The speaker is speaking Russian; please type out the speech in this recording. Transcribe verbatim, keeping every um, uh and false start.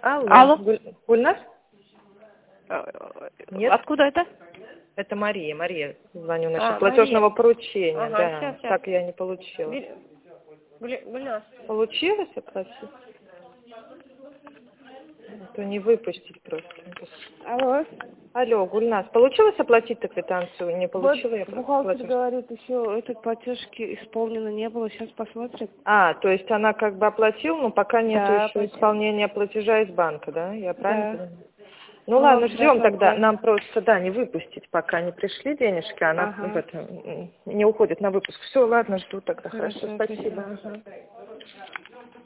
Алло. Алло. Гуль... Гульнас? Нет? Откуда это? Это Мария. Мария, звоню насчет А, платежного Мария. поручения. Ага, Да, сейчас, сейчас. так я не получила. Гуль- Гуль- Гульнас. Получилось оплатить? А то не выпустить просто. Алло. Алло, Гульнас, получилось оплатить-то квитанцию? Не Вот получила я бухгалтер платеж. говорит, еще этот платежки исполнено не было, сейчас посмотрим. А, то есть она как бы оплатила, но пока нет Да, еще почти. исполнения платежа из банка, да? Я правильно Да. понимаю? Ну Ну, ладно, ждать ждем тогда. вопрос. Нам просто, да, не выпустить, пока не пришли денежки, она в Ага. это, м, не уходит на выпуск. Все, ладно, жду тогда. Хорошо, Хорошо, спасибо. спасибо. Ага.